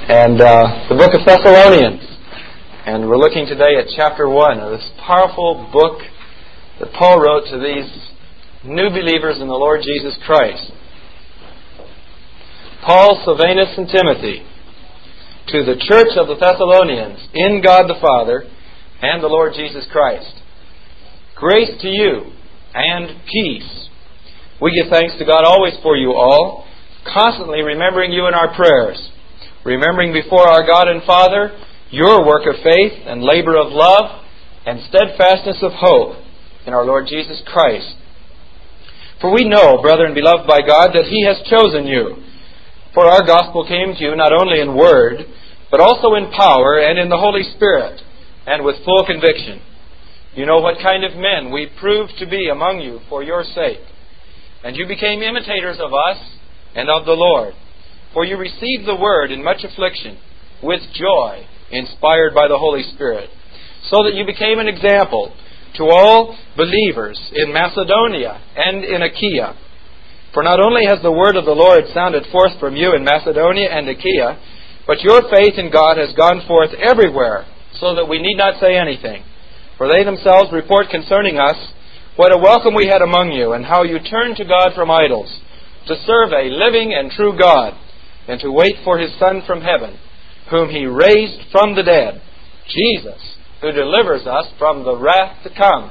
and the book of Thessalonians. And we're looking today at chapter 1 of this powerful book that Paul wrote to these new believers in the Lord Jesus Christ. Paul, Silvanus, and Timothy, to the church of the Thessalonians, in God the Father and the Lord Jesus Christ. Grace to you and peace. We give thanks to God always for you all, constantly remembering you in our prayers, remembering before our God and Father your work of faith and labor of love and steadfastness of hope in our Lord Jesus Christ. For we know, brethren beloved by God, that He has chosen you. For our gospel came to you not only in word, but also in power and in the Holy Spirit, and with full conviction. You know what kind of men we proved to be among you for your sake. And you became imitators of us and of the Lord. For you received the word in much affliction, with joy, inspired by the Holy Spirit, so that you became an example to all believers in Macedonia and in Achaia. For not only has the word of the Lord sounded forth from you in Macedonia and Achaia, but your faith in God has gone forth everywhere, so that we need not say anything. For they themselves report concerning us what a welcome we had among you, and how you turned to God from idols, to serve a living and true God, and to wait for His Son from heaven, whom He raised from the dead, Jesus, who delivers us from the wrath to come.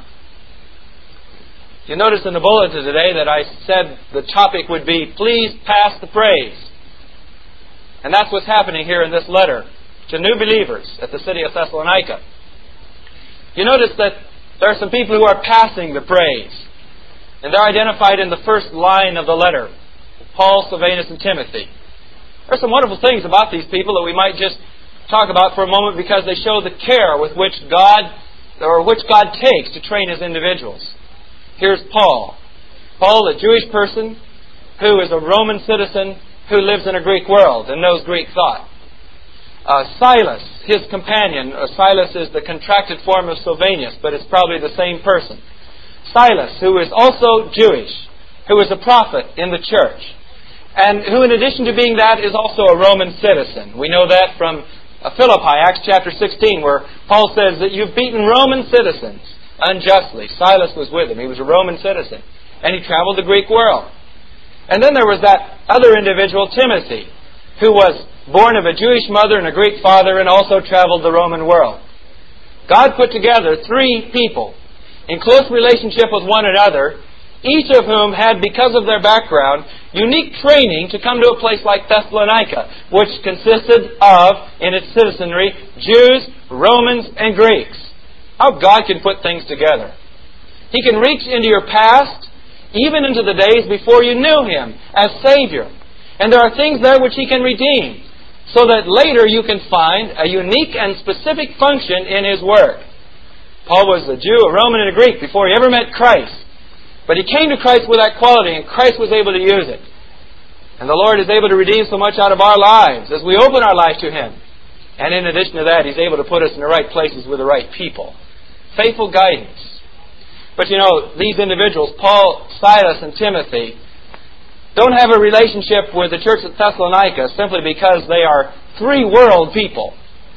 You notice in the bulletin today that I said the topic would be, please pass the praise. And that's what's happening here in this letter to new believers at the city of Thessalonica. You notice that there are some people who are passing the praise. And they're identified in the first line of the letter, Paul, Silvanus, and Timothy. There are some wonderful things about these people that we might just talk about for a moment, because they show the care with which God takes to train His individuals. Here's Paul. Paul, a Jewish person who is a Roman citizen who lives in a Greek world and knows Greek thought. Silas, his companion. Silas is the contracted form of Silvanus, but it's probably the same person. Silas, who is also Jewish, who is a prophet in the church, and who, in addition to being that, is also a Roman citizen. We know that from Philippi, Acts chapter 16, where Paul says that you've beaten Roman citizens unjustly. Silas was with him. He was a Roman citizen, and he traveled the Greek world. And then there was that other individual, Timothy, who was born of a Jewish mother and a Greek father, and also traveled the Roman world. God put together three people in close relationship with one another, each of whom had, because of their background, unique training to come to a place like Thessalonica, which consisted of, in its citizenry, Jews, Romans, and Greeks. How God can put things together. He can reach into your past, even into the days before you knew Him as Savior. And there are things there which He can redeem, so that later you can find a unique and specific function in His work. Paul was a Jew, a Roman, and a Greek before he ever met Christ. But he came to Christ with that quality, and Christ was able to use it. And the Lord is able to redeem so much out of our lives as we open our life to Him. And in addition to that, He's able to put us in the right places with the right people. Faithful guidance. But you know, these individuals, Paul, Silas, and Timothy, don't have a relationship with the church at Thessalonica simply because they are three-world people.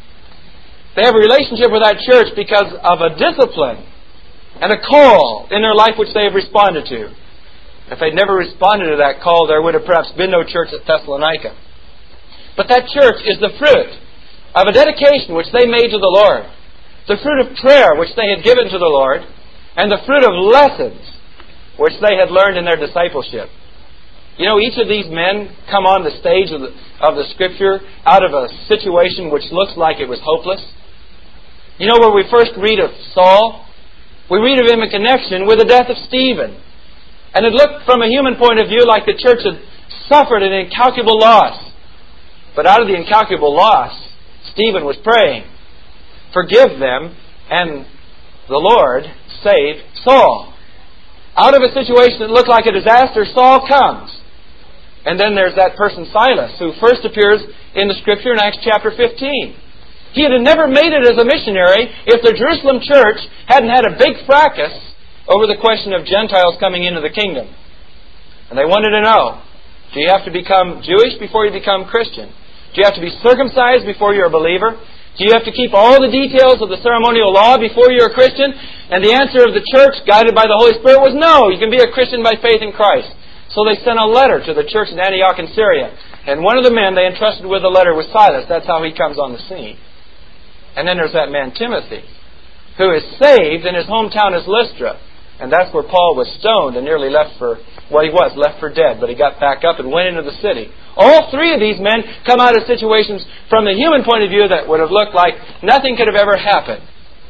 They have a relationship with that church because of a discipline and a call in their life which they have responded to. If they'd never responded to that call, there would have perhaps been no church at Thessalonica. But that church is the fruit of a dedication which they made to the Lord, the fruit of prayer which they had given to the Lord, and the fruit of lessons which they had learned in their discipleship. You know, each of these men come on the stage of the Scripture out of a situation which looks like it was hopeless. You know, where we first read of Saul, we read of him in connection with the death of Stephen. And it looked from a human point of view like the church had suffered an incalculable loss. But out of the incalculable loss, Stephen was praying, forgive them, and the Lord saved Saul. Out of a situation that looked like a disaster, Saul comes. And then there's that person Silas, who first appears in the Scripture in Acts chapter 15. He had never made it as a missionary if the Jerusalem church hadn't had a big fracas over the question of Gentiles coming into the kingdom. And they wanted to know, do you have to become Jewish before you become Christian? Do you have to be circumcised before you're a believer? Do you have to keep all the details of the ceremonial law before you're a Christian? And the answer of the church, guided by the Holy Spirit, was no. You can be a Christian by faith in Christ. So they sent a letter to the church in Antioch in Syria. And one of the men they entrusted with the letter was Silas. That's how he comes on the scene. And then there's that man Timothy, who is saved, and his hometown is Lystra. And that's where Paul was stoned and nearly left for dead. But he got back up and went into the city. All three of these men come out of situations from the human point of view that would have looked like nothing could have ever happened.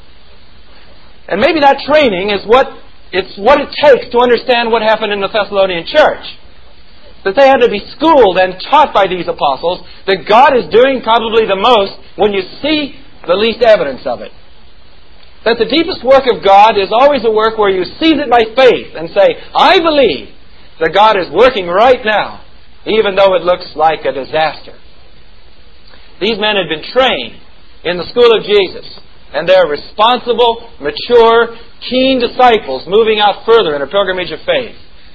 And maybe that training is what it takes to understand what happened in the Thessalonian church. That they had to be schooled and taught by these apostles that God is doing probably the most when you see the least evidence of it. That the deepest work of God is always a work where you seize it by faith and say, I believe that God is working right now, even though it looks like a disaster. These men had been trained in the school of Jesus, and they're responsible, mature, keen disciples moving out further in a pilgrimage of faith.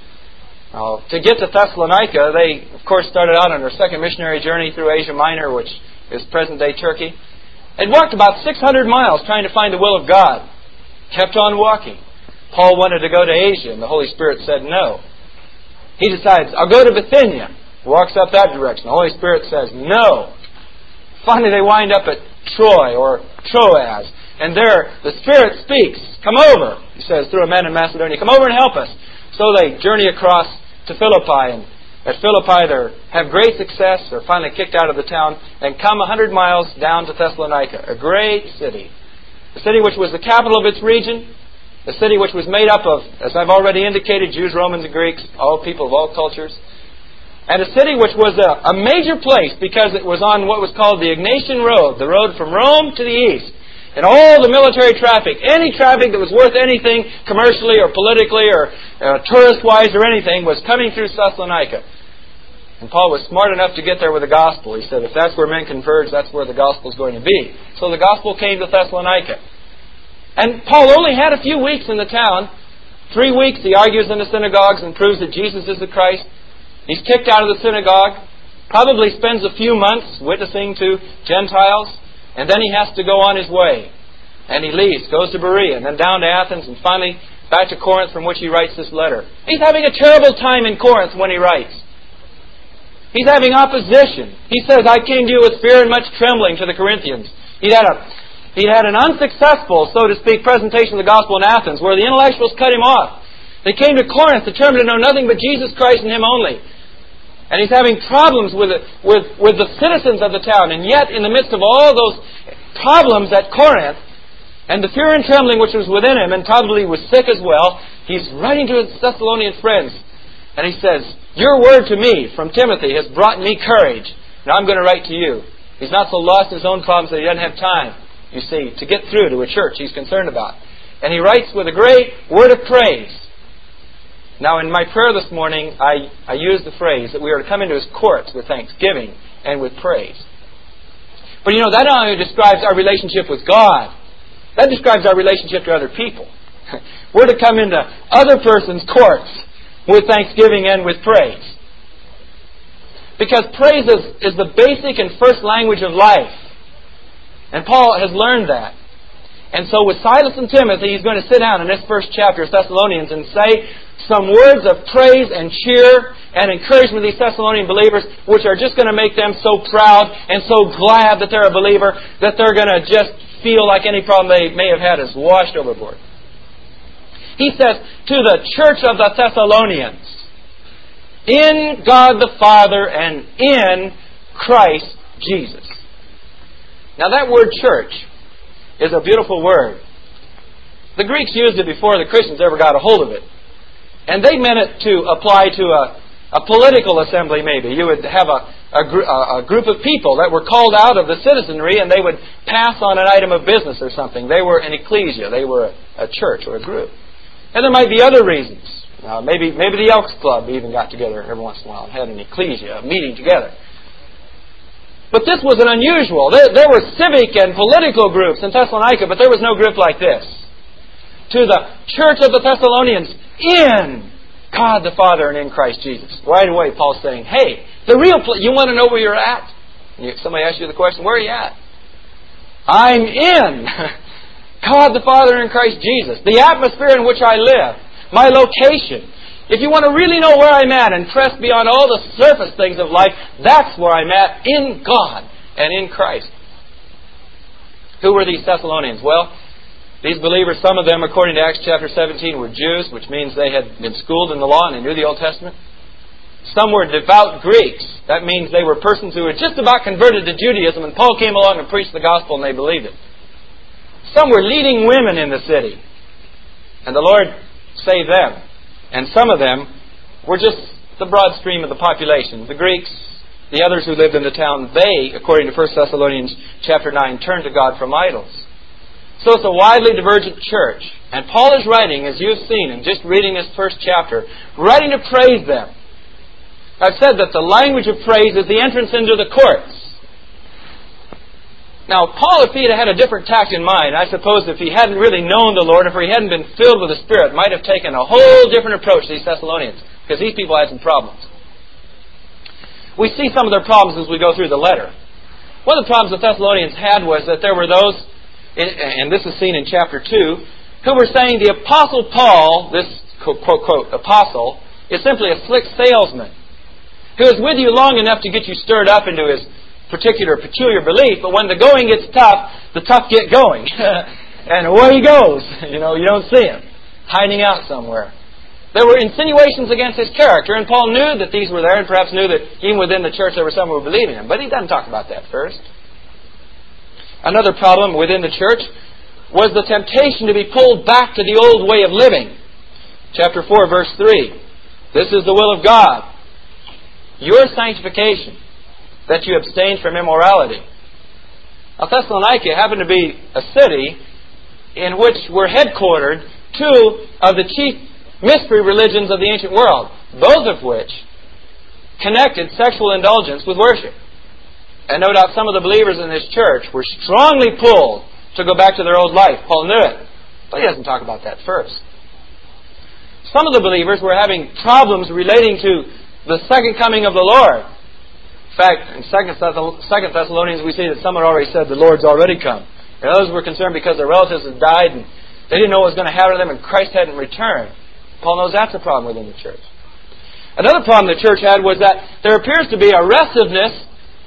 Now, to get to Thessalonica, they, of course, started out on their second missionary journey through Asia Minor, which is present-day Turkey. They'd walked about 600 miles trying to find the will of God. Kept on walking. Paul wanted to go to Asia, and the Holy Spirit said no. He decides, I'll go to Bithynia. Walks up that direction. The Holy Spirit says no. Finally, they wind up at Troy or Troas. And there, the Spirit speaks. Come over, he says, through a man in Macedonia. Come over and help us. So they journey across to Philippi. And at Philippi, they have great success. They're finally kicked out of the town and come 100 miles down to Thessalonica, a great city. A city which was the capital of its region. A city which was made up of, as I've already indicated, Jews, Romans, and Greeks, all people of all cultures. And a city which was a major place because it was on what was called the Egnatian Road, the road from Rome to the east. And all the military traffic, any traffic that was worth anything commercially or politically or tourist-wise or anything, was coming through Thessalonica. And Paul was smart enough to get there with the gospel. He said, if that's where men converge, that's where the gospel is going to be. So the gospel came to Thessalonica. And Paul only had a few weeks in the town. 3 weeks he argues in the synagogues and proves that Jesus is the Christ. He's kicked out of the synagogue. Probably spends a few months witnessing to Gentiles. And then he has to go on his way. And he leaves, goes to Berea, and then down to Athens, and finally back to Corinth, from which he writes this letter. He's having a terrible time in Corinth when he writes. He's having opposition. He says, I came to you with fear and much trembling to the Corinthians. He had an unsuccessful, so to speak, presentation of the gospel in Athens, where the intellectuals cut him off. They came to Corinth determined to know nothing but Jesus Christ and Him only. And he's having problems with the citizens of the town. And yet, in the midst of all those problems at Corinth, and the fear and trembling which was within him, and probably was sick as well, he's writing to his Thessalonian friends. And he says, your word to me from Timothy has brought me courage. Now I'm going to write to you. He's not so lost in his own problems that he doesn't have time, you see, to get through to a church he's concerned about. And he writes with a great word of praise. Now, in my prayer this morning, I used the phrase that we are to come into His courts with thanksgiving and with praise. But that not only describes our relationship with God, that describes our relationship to other people. We're to come into other person's courts with thanksgiving and with praise. Because praise is the basic and first language of life. And Paul has learned that. And so with Silas and Timothy, he's going to sit down in this first chapter of Thessalonians and say some words of praise and cheer and encouragement to these Thessalonian believers, which are just going to make them so proud and so glad that they're a believer that they're going to just feel like any problem they may have had is washed overboard. He says, to the church of the Thessalonians, in God the Father and in Christ Jesus. Now that word church is a beautiful word. The Greeks used it before the Christians ever got a hold of it. And they meant it to apply to a political assembly maybe. You would have a group of people that were called out of the citizenry and they would pass on an item of business or something. They were an ecclesia. They were a church or a group. And there might be other reasons. Maybe the Elks Club even got together every once in a while and had an ecclesia, a meeting together. But this was an unusual. There were civic and political groups in Thessalonica, but there was no group like this. To the church of the Thessalonians in God the Father and in Christ Jesus. Right away, Paul's saying, hey, you want to know where you're at? Somebody asks you the question, where are you at? I'm in God the Father and Christ Jesus. The atmosphere in which I live. My location. If you want to really know where I'm at and press beyond all the surface things of life, that's where I'm at, in God and in Christ. Who were these Thessalonians? Well, these believers, some of them, according to Acts chapter 17, were Jews, which means they had been schooled in the law and they knew the Old Testament. Some were devout Greeks. That means they were persons who had just about converted to Judaism, and Paul came along and preached the gospel and they believed it. Some were leading women in the city, and the Lord saved them. And some of them were just the broad stream of the population. The Greeks, the others who lived in the town, they, according to 1 Thessalonians chapter 9, turned to God from idols. So it's a widely divergent church. And Paul is writing, as you've seen in just reading this first chapter, writing to praise them. I've said that the language of praise is the entrance into the courts. Now, Paul, if he had had a different tact in mind, I suppose if he hadn't really known the Lord, if he hadn't been filled with the Spirit, might have taken a whole different approach to these Thessalonians, because these people had some problems. We see some of their problems as we go through the letter. One of the problems the Thessalonians had was that there were those, and this is seen in chapter 2, who were saying the Apostle Paul, this quote-quote apostle, is simply a slick salesman, who is with you long enough to get you stirred up into his particular peculiar belief, but when the going gets tough, the tough get going. And away he goes. You don't see him. Hiding out somewhere. There were insinuations against his character, and Paul knew that these were there, and perhaps knew that even within the church there were some who were believing him. But he doesn't talk about that first. Another problem within the church was the temptation to be pulled back to the old way of living. Chapter 4, verse 3. This is the will of God. Your sanctification, that you abstain from immorality. Now, Thessalonica happened to be a city in which were headquartered two of the chief mystery religions of the ancient world, both of which connected sexual indulgence with worship. And no doubt some of the believers in this church were strongly pulled to go back to their old life. Paul knew it, but he doesn't talk about that first. Some of the believers were having problems relating to the second coming of the Lord. In fact, in 2 Thessalonians we see that some had already said the Lord's already come. And others were concerned because their relatives had died and they didn't know what was going to happen to them and Christ hadn't returned. Paul knows that's a problem within the church. Another problem the church had was that there appears to be a restiveness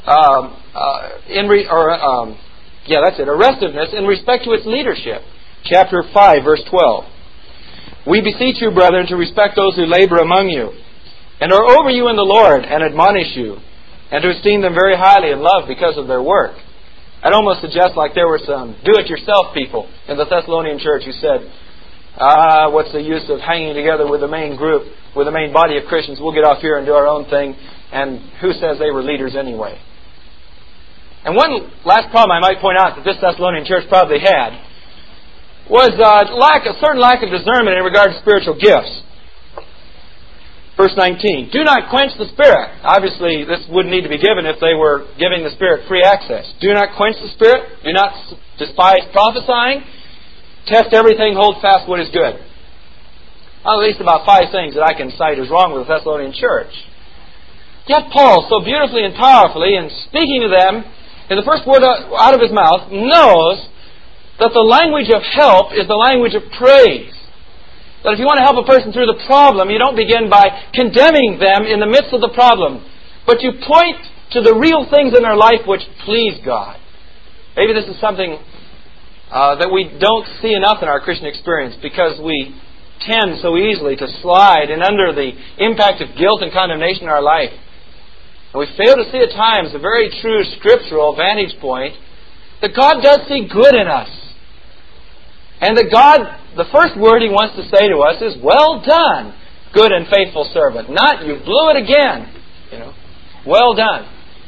restiveness in respect to its leadership. Chapter 5, verse 12. We beseech you, brethren, to respect those who labor among you and are over you in the Lord and admonish you, and to esteem them very highly in love because of their work. I'd almost suggest like there were some do-it-yourself people in the Thessalonian church who said, what's the use of hanging together with the main group, with the main body of Christians? We'll get off here and do our own thing. And who says they were leaders anyway? And one last problem I might point out that this Thessalonian church probably had was a certain lack of discernment in regard to spiritual gifts. Verse 19, do not quench the Spirit. Obviously, this wouldn't need to be given if they were giving the Spirit free access. Do not quench the Spirit. Do not despise prophesying. Test everything. Hold fast what is good. At least about 5 things that I can cite as wrong with the Thessalonian church. Yet Paul, so beautifully and powerfully, in speaking to them, in the first word out of his mouth, knows that the language of help is the language of praise. That if you want to help a person through the problem, you don't begin by condemning them in the midst of the problem, but you point to the real things in their life which please God. Maybe this is something that we don't see enough in our Christian experience because we tend so easily to slide and under the impact of guilt and condemnation in our life. And we fail to see at times a very true scriptural vantage point that God does see good in us. And that God, the first word He wants to say to us is, well done, good and faithful servant. Not, you blew it again. Well done.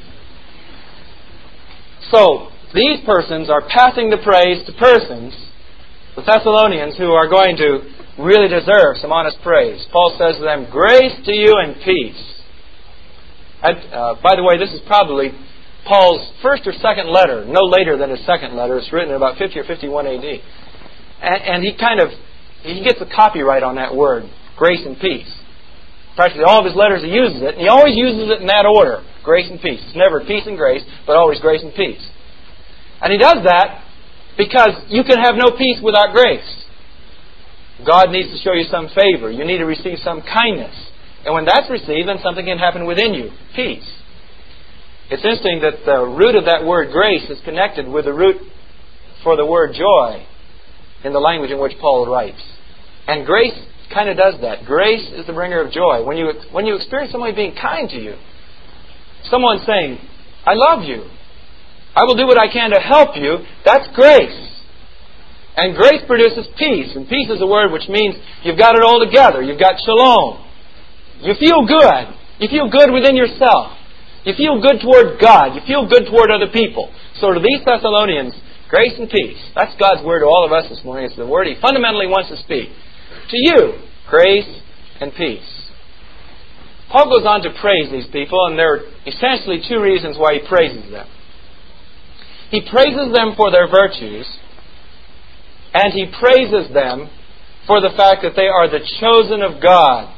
So, these persons are passing the praise to persons, the Thessalonians, who are going to really deserve some honest praise. Paul says to them, grace to you and peace. By the way, this is probably Paul's first or second letter, no later than his second letter. It's written in about 50 or 51 A.D. And he gets a copyright on that word, grace and peace. practically all of his letters he uses it, and he always uses it in that order, grace and peace. It's never peace and grace, but always grace and peace. And he does that because you can have no peace without grace. God needs to show you some favor. You need to receive some kindness. And when that's received, then something can happen within you. Peace. It's interesting that the root of that word grace is connected with the root for the word joy in the language in which Paul writes. And grace kind of does that. Grace is the bringer of joy. When you experience somebody being kind to you, someone saying, I love you, I will do what I can to help you, that's grace. And grace produces peace. And peace is a word which means you've got it all together. You've got shalom. You feel good. You feel good within yourself. You feel good toward God. You feel good toward other people. So to these Thessalonians, grace and peace. That's God's word to all of us this morning. It's the word He fundamentally wants to speak. To you, grace and peace. Paul goes on to praise these people, and there are essentially two reasons why he praises them. He praises them for their virtues, and he praises them for the fact that they are the chosen of God.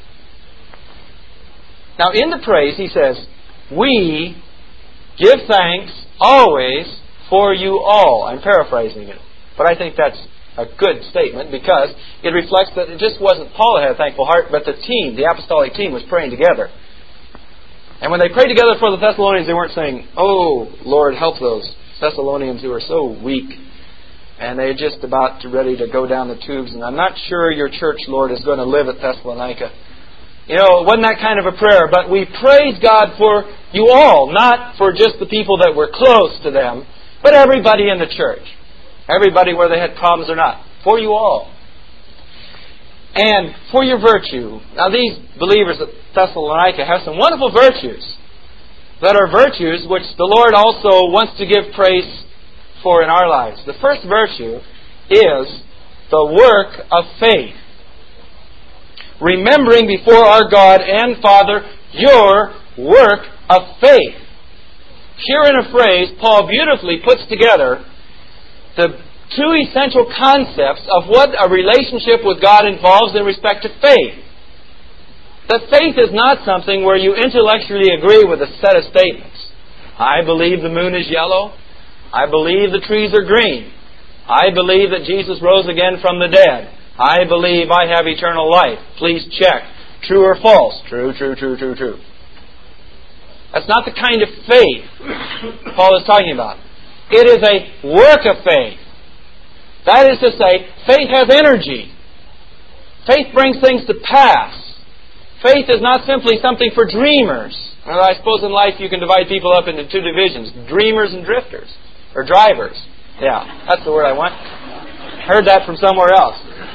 Now in the praise he says, we give thanks always for you all. I'm paraphrasing it, but I think that's a good statement because it reflects that it just wasn't Paul that had a thankful heart, but the team, the apostolic team, was praying together. And when they prayed together for the Thessalonians, they weren't saying, oh, Lord, help those Thessalonians who are so weak and they're just about ready to go down the tubes, and I'm not sure your church, Lord, is going to live at Thessalonica. You know, it wasn't that kind of a prayer, but we praise God for you all, not for just the people that were close to them, but everybody in the church. Everybody, whether they had problems or not. For you all. And for your virtue. Now these believers at Thessalonica have some wonderful virtues that are virtues which the Lord also wants to give praise for in our lives. The first virtue is the work of faith. Remembering before our God and Father your work of faith. Here in a phrase, Paul beautifully puts together the two essential concepts of what a relationship with God involves in respect to faith. That faith is not something where you intellectually agree with a set of statements. I believe the moon is yellow. I believe the trees are green. I believe that Jesus rose again from the dead. I believe I have eternal life. Please check. True or false? True, true, true, true, true. That's not the kind of faith Paul is talking about. It is a work of faith. That is to say, faith has energy. Faith brings things to pass. Faith is not simply something for dreamers. Well, I suppose in life you can divide people up into two divisions, dreamers and drifters. Or drivers. Yeah, that's the word I want. Heard that from somewhere else.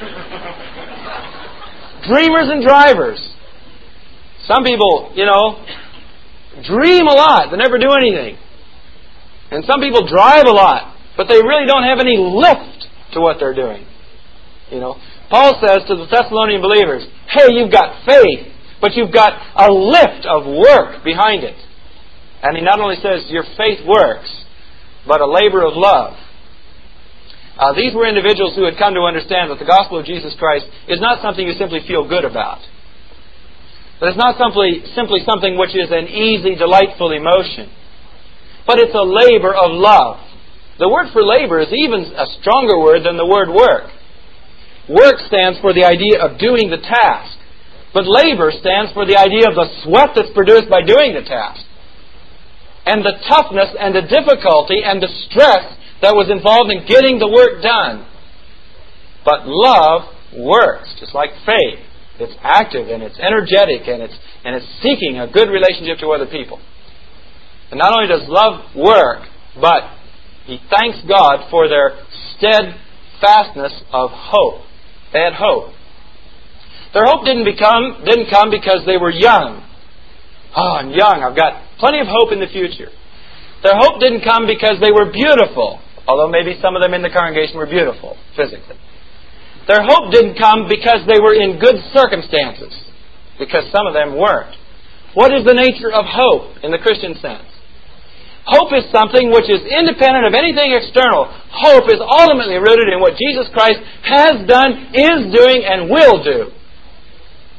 Dreamers and drivers. Some people, dream a lot but never do anything. And some people drive a lot, but they really don't have any lift to what they're doing. Paul says to the Thessalonian believers, hey, you've got faith, but you've got a lift of work behind it. And he not only says your faith works, but a labor of love. These were individuals who had come to understand that the gospel of Jesus Christ is not something you simply feel good about. But it's not simply something which is an easy, delightful emotion. But it's a labor of love. The word for labor is even a stronger word than the word work. Work stands for the idea of doing the task. But labor stands for the idea of the sweat that's produced by doing the task. And the toughness and the difficulty and the stress that was involved in getting the work done. But love works, just like faith. It's active and it's energetic and it's seeking a good relationship to other people. And not only does love work, but he thanks God for their steadfastness of hope. They had hope. Their hope didn't come because they were young. Oh, I'm young. I've got plenty of hope in the future. Their hope didn't come because they were beautiful, although maybe some of them in the congregation were beautiful physically. Their hope didn't come because they were in good circumstances, because some of them weren't. What is the nature of hope in the Christian sense? Hope is something which is independent of anything external. Hope is ultimately rooted in what Jesus Christ has done, is doing, and will do.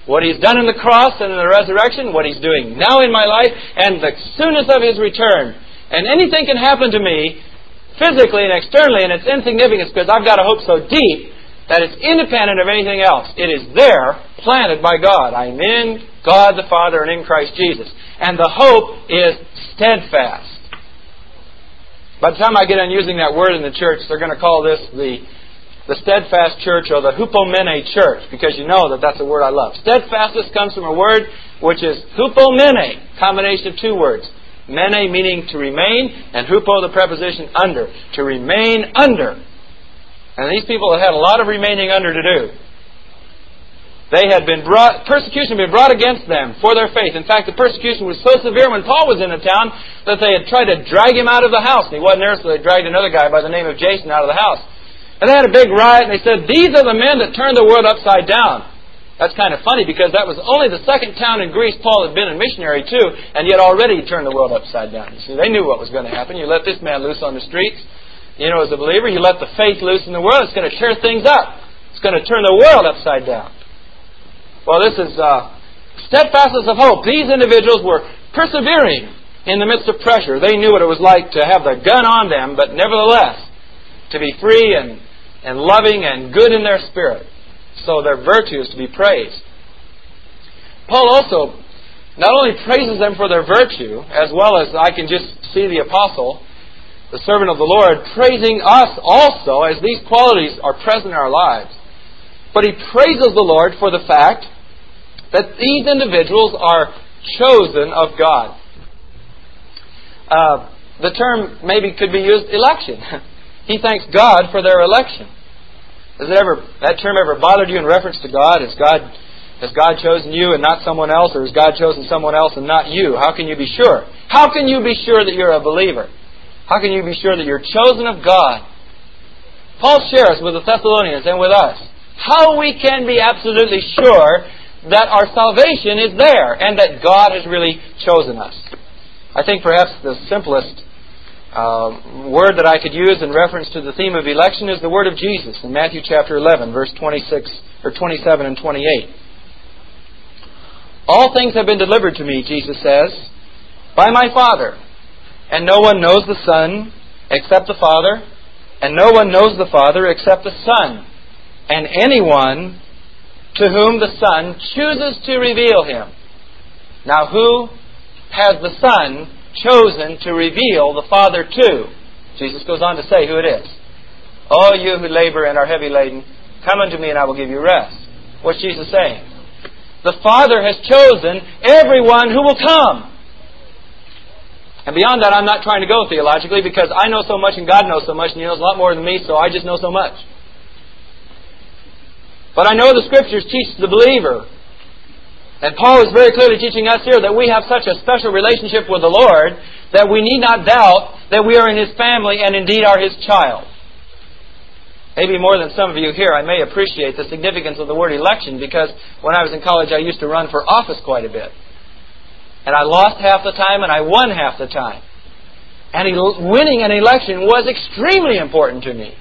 what He's done in the cross and in the resurrection, what He's doing now in my life, and the soonness of His return. And anything can happen to me, physically and externally, and it's insignificant because I've got a hope so deep that it's independent of anything else. It is there, planted by God. I'm in God the Father and in Christ Jesus. And the hope is steadfast. By the time I get on using that word in the church, they're going to call this the steadfast church or the hupomene church, because you know that that's a word I love. Steadfastness comes from a word which is hupomene, combination of two words. Mene meaning to remain, and hupo the preposition under, to remain under. And these people had a lot of remaining under to do. They had been persecution had been brought against them for their faith. In fact, the persecution was so severe when Paul was in the town that they had tried to drag him out of the house. And he wasn't there, so they dragged another guy by the name of Jason out of the house. And they had a big riot, and they said, "These are the men that turned the world upside down." That's kind of funny, because that was only the second town in Greece Paul had been a missionary to, and yet already he turned the world upside down. You see, they knew what was going to happen. You let this man loose on the streets. You know, as a believer, you let the faith loose in the world, it's going to tear things up. It's going to turn the world upside down. Well, this is steadfastness of hope. These individuals were persevering in the midst of pressure. They knew what it was like to have the gun on them, but nevertheless, to be free and loving and good in their spirit. So their virtue is to be praised. Paul also not only praises them for their virtue, as well as I can just see the apostle, the servant of the Lord, praising us also as these qualities are present in our lives. But he praises the Lord for the fact that these individuals are chosen of God. The term maybe could be used, election. He thanks God for their election. Has that term ever bothered you in reference to God? Has God chosen you and not someone else, or has God chosen someone else and not you? How can you be sure? How can you be sure that you're a believer? How can you be sure that you're chosen of God? Paul shares with the Thessalonians and with us how we can be absolutely sure that our salvation is there and that God has really chosen us. I think perhaps the simplest word that I could use in reference to the theme of election is the word of Jesus in Matthew chapter 11, verse 26 or 27 and 28. All things have been delivered to me, Jesus says, by my Father. And no one knows the Son except the Father, and no one knows the Father except the Son, and anyone to whom the Son chooses to reveal Him. Now, who has the Son chosen to reveal the Father to? Jesus goes on to say who it is. "All you who labor and are heavy laden, come unto me and I will give you rest." What's Jesus saying? The Father has chosen everyone who will come. And beyond that, I'm not trying to go theologically, because I know so much and God knows so much and He knows a lot more than me, so I just know so much. But I know the Scriptures teach the believer, and Paul is very clearly teaching us here, that we have such a special relationship with the Lord that we need not doubt that we are in His family and indeed are His child. Maybe more than some of you here, I may appreciate the significance of the word election, because when I was in college I used to run for office quite a bit. And I lost half the time and I won half the time. And winning an election was extremely important to me.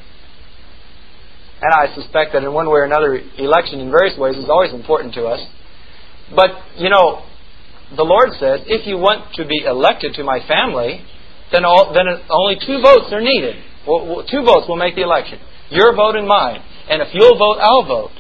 And I suspect that in one way or another, election in various ways is always important to us. But, you know, the Lord says, if you want to be elected to my family, then only 2 votes are needed. 2 votes will make the election. Your vote and mine. And if you'll vote, I'll vote.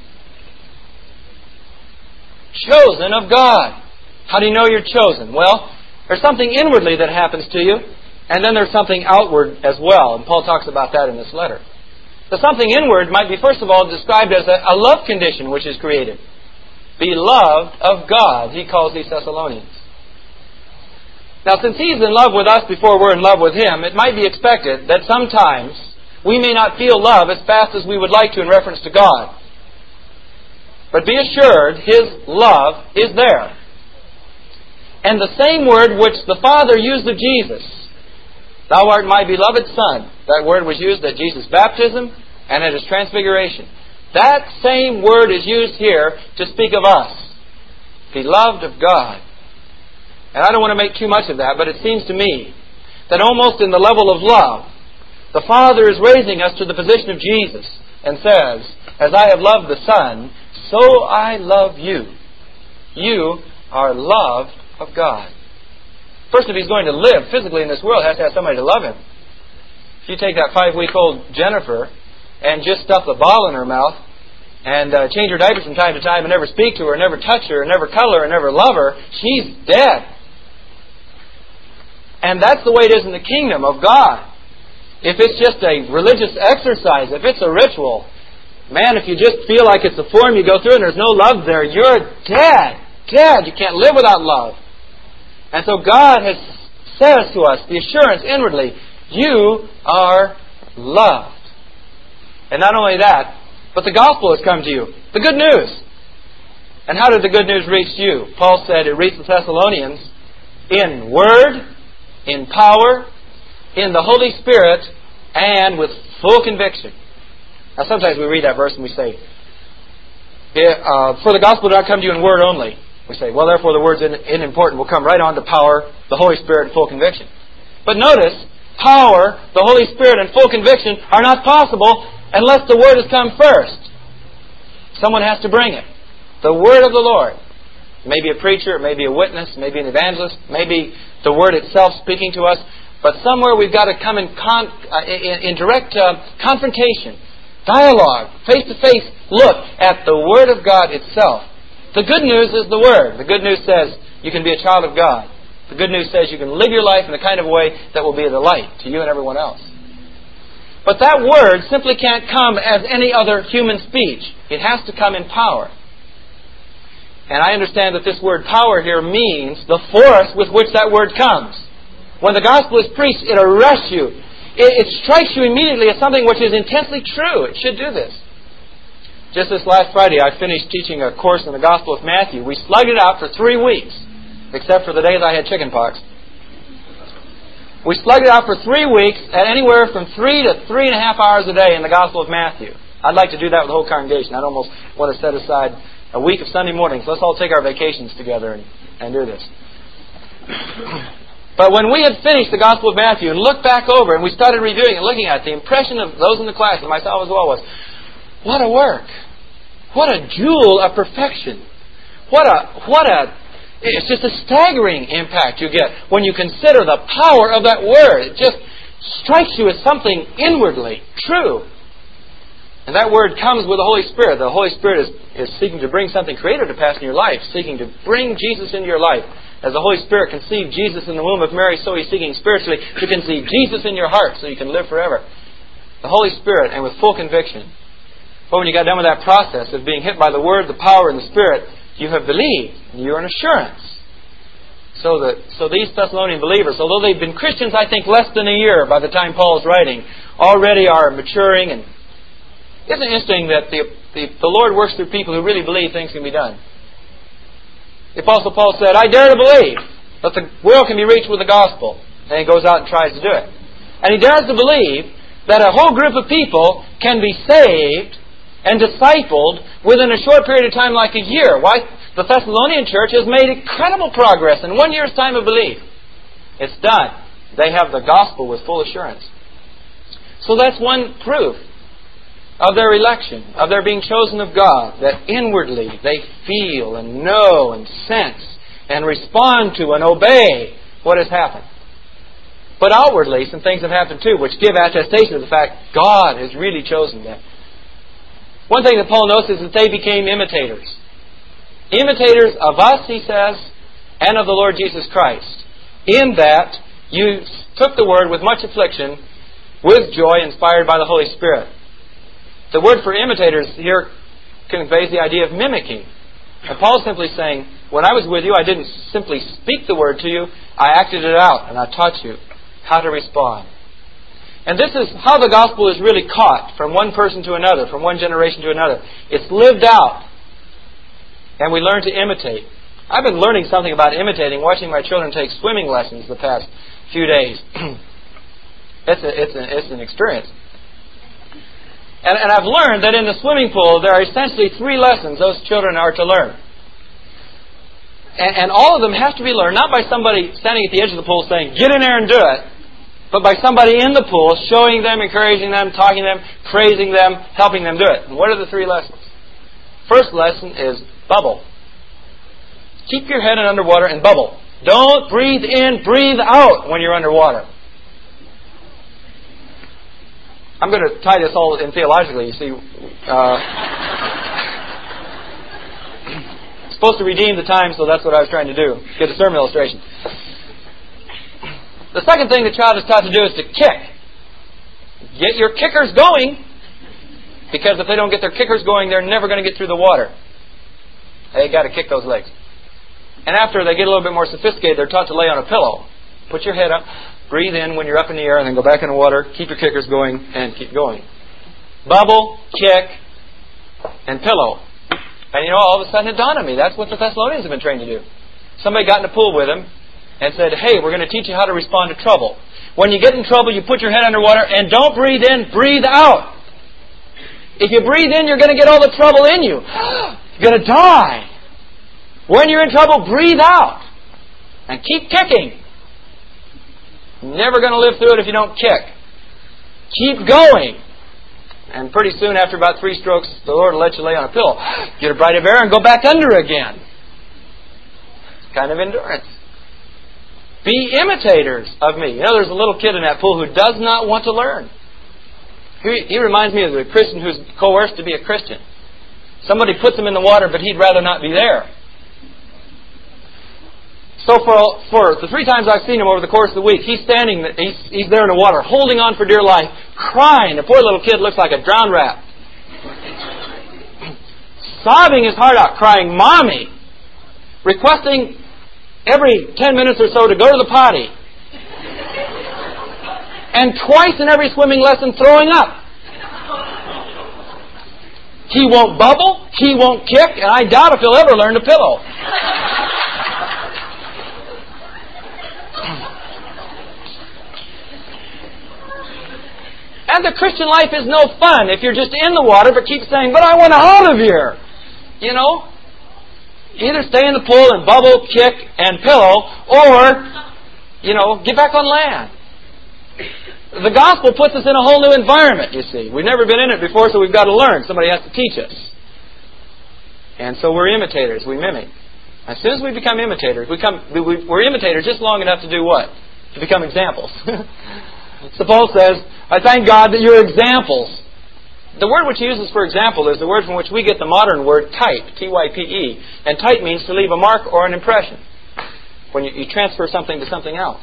Chosen of God. How do you know you're chosen? Well, there's something inwardly that happens to you, and then there's something outward as well. And Paul talks about that in this letter. The something inward might be, first of all, described as a love condition which is created. Beloved of God, he calls these Thessalonians. Now, since He's in love with us before we're in love with Him, it might be expected that sometimes we may not feel love as fast as we would like to in reference to God. But be assured, His love is there. And the same word which the Father used of Jesus, "Thou art my beloved Son," that word was used at Jesus' baptism and at His transfiguration. That same word is used here to speak of us. Beloved of God. And I don't want to make too much of that, but it seems to me that almost in the level of love, the Father is raising us to the position of Jesus and says, "As I have loved the Son, so I love you. You are loved of God. First, if he's going to live physically in this world, he has to have somebody to love him. If you take that 5-week-old Jennifer and just stuff the ball in her mouth and change her diapers from time to time and never speak to her, never touch her, never cuddle her, and never love her, she's dead. And that's the way it is in the kingdom of God. If it's just a religious exercise, if it's a ritual, man, if you just feel like it's a form you go through and there's no love there, you're dead. Dead. You can't live without love. And so God has says to us, the assurance inwardly, you are loved. And not only that, but the gospel has come to you. The good news. And how did the good news reach you? Paul said it reached the Thessalonians in word, in power, in the Holy Spirit, and with full conviction. Now sometimes we read that verse and we say, for the gospel did not come to you in word only. We say, well, therefore the word's unimportant. We'll come right on to power, the Holy Spirit, and full conviction. But notice, power, the Holy Spirit, and full conviction are not possible unless the word has come first. Someone has to bring it. The word of the Lord. Maybe a preacher, maybe a witness, maybe an evangelist, maybe the word itself speaking to us. But somewhere we've got to come in direct confrontation, dialogue, face-to-face look at the Word of God itself. The good news is the Word. The good news says you can be a child of God. The good news says you can live your life in a kind of way that will be a delight to you and everyone else. But that Word simply can't come as any other human speech. It has to come in power. And I understand that this word power here means the force with which that word comes. When the gospel is preached, it arrests you. It strikes you immediately as something which is intensely true. It should do this. Just this last Friday, I finished teaching a course in the Gospel of Matthew. We slugged it out for 3 weeks, except for the days I had chicken pox. We slugged it out for 3 weeks at anywhere from 3 to 3.5 hours a day in the Gospel of Matthew. I'd like to do that with the whole congregation. I'd almost want to set aside a week of Sunday mornings. Let's all take our vacations together and do this. But when we had finished the Gospel of Matthew and looked back over and we started reviewing and looking at it, the impression of those in the class and myself as well was, what a work! What a jewel of perfection! It's just a staggering impact you get when you consider the power of that Word. It just strikes you as something inwardly true. And that Word comes with the Holy Spirit. The Holy Spirit is seeking to bring something creative to pass in your life, seeking to bring Jesus into your life. As the Holy Spirit conceived Jesus in the womb of Mary, so He's seeking spiritually to conceive Jesus in your heart so you can live forever. The Holy Spirit, and with full conviction. But when you got done with that process of being hit by the Word, the power, and the Spirit, you have believed. And you're an assurance. So these Thessalonian believers, although they've been Christians, I think, less than a year by the time Paul is writing, already are maturing. And isn't it interesting that the Lord works through people who really believe things can be done? The Apostle Paul said, I dare to believe that the world can be reached with the gospel. And he goes out and tries to do it. And he dares to believe that a whole group of people can be saved and discipled within a short period of time, like a year. Why? The Thessalonian church has made incredible progress in 1 year's time of belief. It's done. They have the gospel with full assurance. So that's one proof of their election, of their being chosen of God, that inwardly they feel and know and sense and respond to and obey what has happened. But outwardly, some things have happened too, which give attestation of the fact God has really chosen them. One thing that Paul notes is that they became imitators. Imitators of us, he says, and of the Lord Jesus Christ. In that you took the word with much affliction, with joy, inspired by the Holy Spirit. The word for imitators here conveys the idea of mimicking. And Paul's simply saying, when I was with you, I didn't simply speak the word to you, I acted it out and I taught you how to respond. And this is how the gospel is really caught from one person to another, from one generation to another. It's lived out. And we learn to imitate. I've been learning something about imitating, watching my children take swimming lessons the past few days. It's an experience. And I've learned that in the swimming pool, there are essentially 3 lessons those children are to learn. And all of them have to be learned, not by somebody standing at the edge of the pool saying, get in there and do it, but by somebody in the pool showing them, encouraging them, talking to them, praising them, helping them do it. And what are the 3 lessons? First lesson is bubble. Keep your head in underwater and bubble. Don't breathe in, breathe out when you're underwater. I'm going to tie this all in theologically, you see. Supposed to redeem the time, so that's what I was trying to do. Get a sermon illustration. The second thing the child is taught to do is to kick. Get your kickers going, because if they don't get their kickers going, they're never going to get through the water. They got to kick those legs. And after they get a little bit more sophisticated, they're taught to lay on a pillow. Put your head up, breathe in when you're up in the air, and then go back in the water. Keep your kickers going, and keep going. Bubble, kick, and pillow. And you know, all of a sudden it dawned on me, that's what the Thessalonians have been trained to do. Somebody got in the pool with him and said, hey, we're going to teach you how to respond to trouble. When you get in trouble, you put your head underwater and don't breathe in, breathe out. If you breathe in, you're going to get all the trouble in you. You're going to die. When you're in trouble, breathe out. And keep kicking. Never going to live through it if you don't kick. Keep going. And pretty soon, after about 3 strokes, the Lord will let you lay on a pillow. Get a bright of air and go back under again. It's kind of endurance. Be imitators of me. You know, there's a little kid in that pool who does not want to learn. He reminds me of a Christian who's coerced to be a Christian. Somebody puts him in the water, but he'd rather not be there. So for the 3 times I've seen him over the course of the week, he's there in the water, holding on for dear life, crying. The poor little kid looks like a drowned rat. Sobbing his heart out, crying, Mommy! Requesting every 10 minutes or so to go to the potty. And twice in every swimming lesson throwing up. He won't bubble, he won't kick, and I doubt if he'll ever learn to pillow. And the Christian life is no fun if you're just in the water but keep saying, but I want out of here. You know? Either stay in the pool and bubble, kick, and pillow, or, get back on land. The gospel puts us in a whole new environment, you see. We've never been in it before, so we've got to learn. Somebody has to teach us. And so we're imitators. We mimic. As soon as we become imitators, we're imitators just long enough to do what? To become examples. So Paul says, I thank God that you're examples. The word which he uses for example is the word from which we get the modern word type, T-Y-P-E. And type means to leave a mark or an impression. When you transfer something to something else.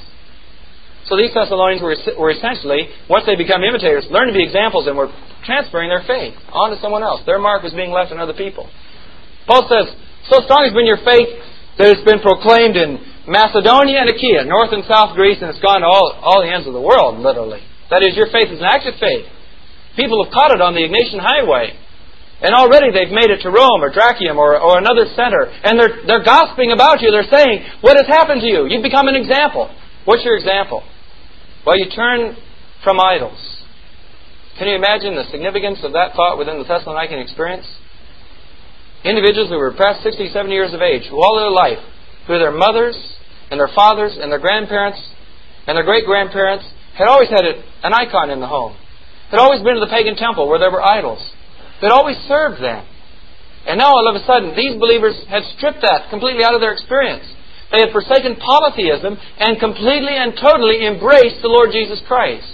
So these Thessalonians were essentially, once they become imitators, learn to be examples and were transferring their faith onto someone else. Their mark was being left on other people. Paul says, so strong has been your faith that it's been proclaimed in Macedonia and Achaia, north and south Greece, and it's gone to all the ends of the world, literally. That is, your faith is an active faith. People have caught it on the Ignatian Highway. And already they've made it to Rome or Dracium or another center. And they're gossiping about you. They're saying, what has happened to you? You've become an example. What's your example? Well, you turn from idols. Can you imagine the significance of that thought within the Thessalonican experience? Individuals who were past 60, 70 years of age, who all their life, who their mothers and their fathers and their grandparents and their great-grandparents had always had an icon in the home. Had always been to the pagan temple where there were idols. They'd always served them. And now all of a sudden, these believers had stripped that completely out of their experience. They had forsaken polytheism and completely and totally embraced the Lord Jesus Christ.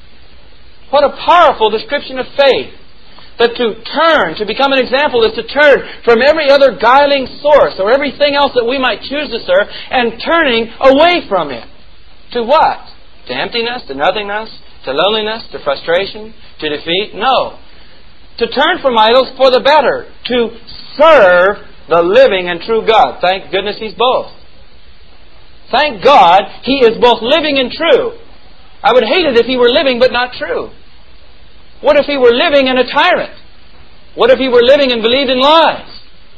What a powerful description of faith. That to turn, to become an example, is to turn from every other guiling source or everything else that we might choose to serve and turning away from it. To what? To emptiness, to nothingness, to loneliness, to frustration, to defeat? No. To turn from idols for the better. To serve the living and true God. Thank goodness He's both. Thank God He is both living and true. I would hate it if He were living but not true. What if He were living and a tyrant? What if He were living and believed in lies?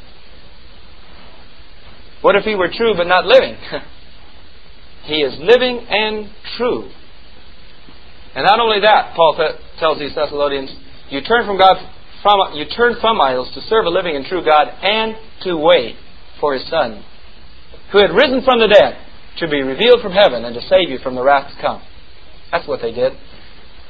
What if He were true but not living? He is living and true. And not only that, Paul tells these Thessalonians, you turn from idols to serve a living and true God and to wait for His Son, who had risen from the dead, to be revealed from heaven and to save you from the wrath to come. That's what they did.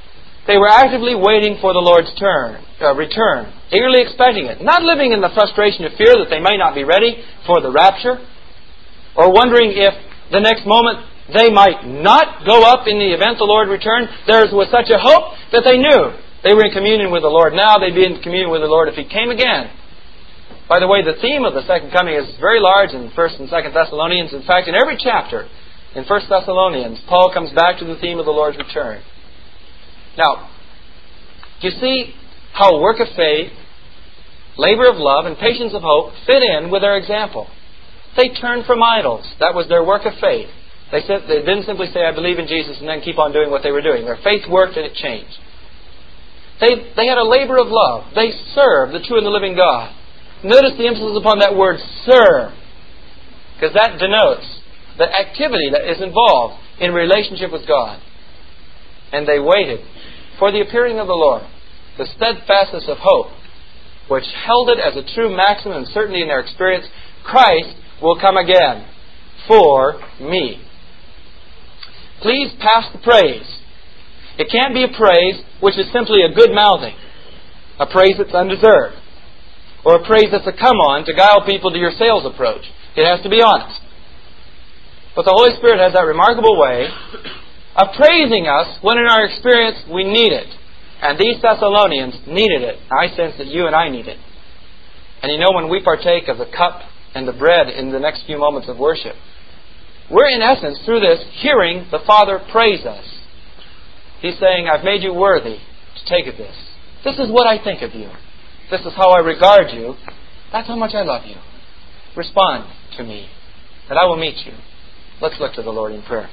They were actively waiting for the Lord's return, eagerly expecting it, not living in the frustration of fear that they may not be ready for the rapture, or wondering if the next moment they might not go up in the event the Lord returned. There was such a hope that they knew they were in communion with the Lord. Now they'd be in communion with the Lord if He came again. By the way, the theme of the second coming is very large in 1st and 2nd Thessalonians. In fact, in every chapter in 1st Thessalonians, Paul comes back to the theme of the Lord's return. Now, do you see how work of faith, labor of love, and patience of hope fit in with their example? They turned from idols. That was their work of faith. They didn't simply say, I believe in Jesus, and then keep on doing what they were doing. Their faith worked and it changed. They had a labor of love. They served the true and the living God. Notice the emphasis upon that word, serve, because that denotes the activity that is involved in relationship with God. And they waited for the appearing of the Lord, the steadfastness of hope, which held it as a true maxim and certainty in their experience. Christ will come again for me. Please pass the praise. It can't be a praise which is simply a good mouthing, a praise that's undeserved, or a praise that's a come-on to guile people to your sales approach. It has to be honest. But the Holy Spirit has that remarkable way of praising us when in our experience we need it. And these Thessalonians needed it. I sense that you and I need it. And you know, when we partake of the cup and the bread in the next few moments of worship, we're in essence, through this, hearing the Father praise us. He's saying, I've made you worthy to take of this. This is what I think of you. This is how I regard you. That's how much I love you. Respond to me, and I will meet you. Let's look to the Lord in prayer.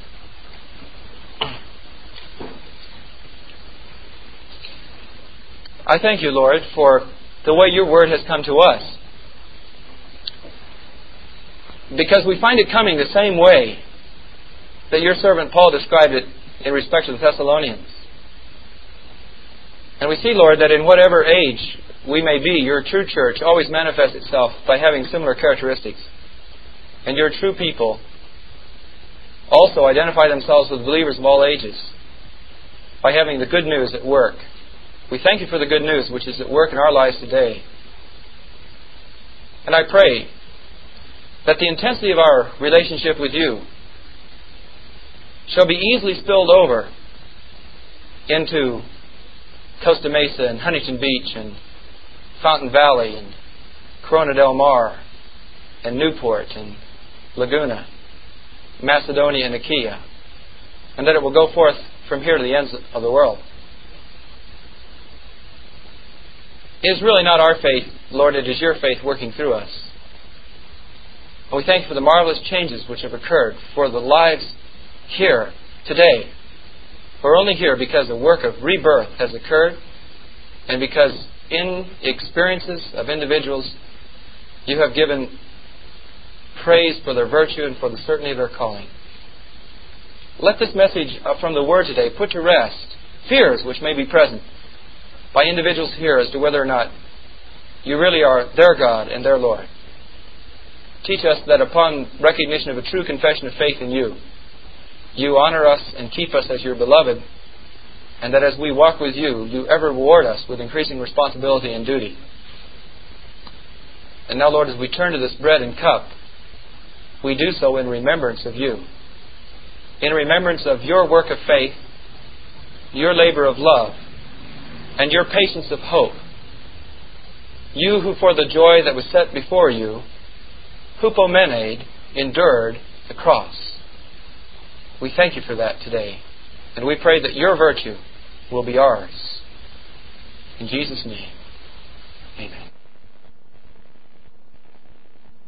I thank you, Lord, for the way your word has come to us. Because we find it coming the same way that your servant Paul described it in respect to the Thessalonians. And we see, Lord, that in whatever age we may be, your true church always manifests itself by having similar characteristics. And your true people also identify themselves with believers of all ages by having the good news at work. We thank you for the good news which is at work in our lives today. And I pray that the intensity of our relationship with you shall be easily spilled over into Costa Mesa and Huntington Beach and Fountain Valley and Corona del Mar and Newport and Laguna, Macedonia and Achaia, and that it will go forth from here to the ends of the world. It is really not our faith, Lord, it is your faith working through us. And we thank you for the marvelous changes which have occurred for the lives here today. We're only here because the work of rebirth has occurred, and because in experiences of individuals you have given praise for their virtue and for the certainty of their calling. Let this message from the Word today put to rest fears which may be present by individuals here as to whether or not you really are their God and their Lord. Teach us that upon recognition of a true confession of faith in you, you honor us and keep us as your beloved, and that as we walk with you, you ever reward us with increasing responsibility and duty. And now, Lord, as we turn to this bread and cup, we do so in remembrance of you, in remembrance of your work of faith, your labor of love, and your patience of hope. You who for the joy that was set before you, hupomened, endured the cross. We thank you for that today. And we pray that your virtue will be ours. In Jesus' name, amen.